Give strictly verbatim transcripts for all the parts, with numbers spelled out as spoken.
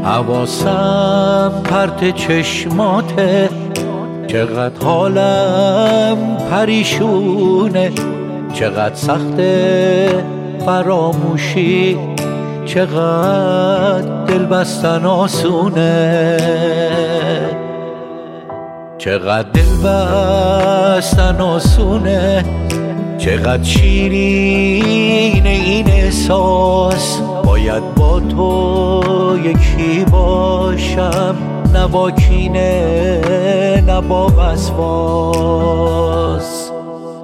حواسم پرت چشماته، چقدر حالم پریشونه، چقدر سخته فراموشی، چقدر دل بستن آسونه، چقدر دل بستن آسونه، چقدر شیرین این احساس. باید با تو یکی باشم، نه با کینه نه با وسواس.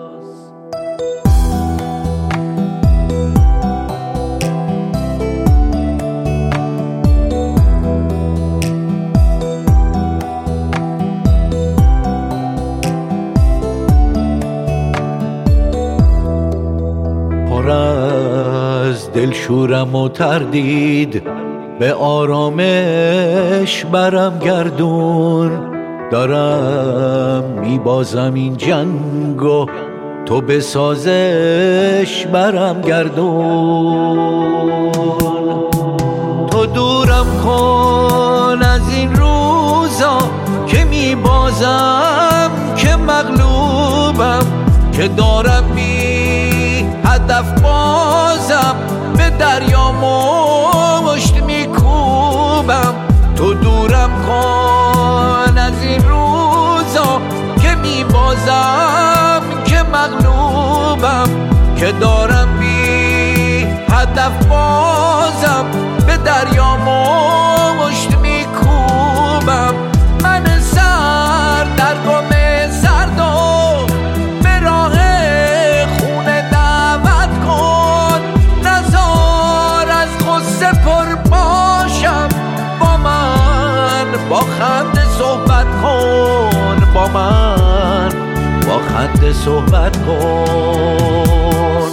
پر از دلشورم و تردید، به آرامش برم گردون. دارم میبازم این جنگو، تو به سازش برم گردون. تو دورم کن از این روزا که میبازم، که مغلوبم، که دارم بی هدف بازم، به دریا مشت میکوبم. تو دورم کن از این روزا که میبازم، که مغلوبم، که دارم بی هدف بازم، به دریا مشت میکوبم. من سر در گم سرد و به راه خونه دعوت کن، نزار از غصه پر باشم. با من با خنده صحبت کن، با من با خنده صحبت کن.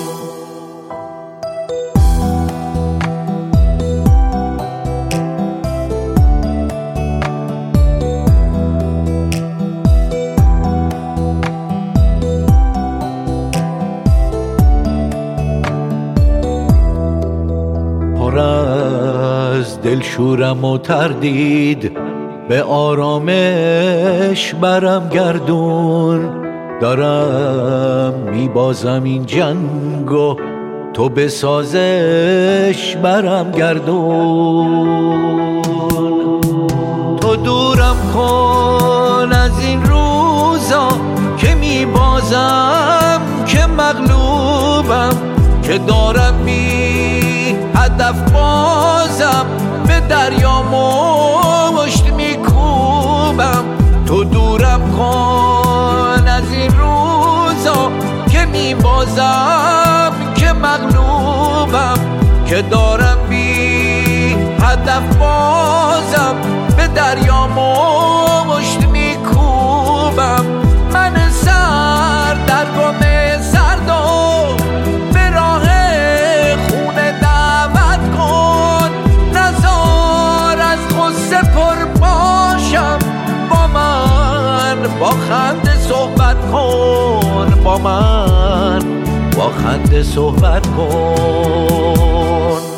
پر از دلشورم و تردید، به آرامش برم گردون. دارم میبازم این جنگو، تو به سازش برم گردون. تو دورم کن از این روزا که میبازم، که مغلوبم، که دارم بی هدف بازم، به دریا مشت میکوبم. تو دورم کن از این روزا که میبازم، که مغلوبم، که دارم بی هدف بازم، به دریا مشت میکوبم. من سر در گم سرد و به راه خونه دعوت کن، نزار از غصه پر باشم. با من با خنده صحبت کن، با من با خنده صحبت کن.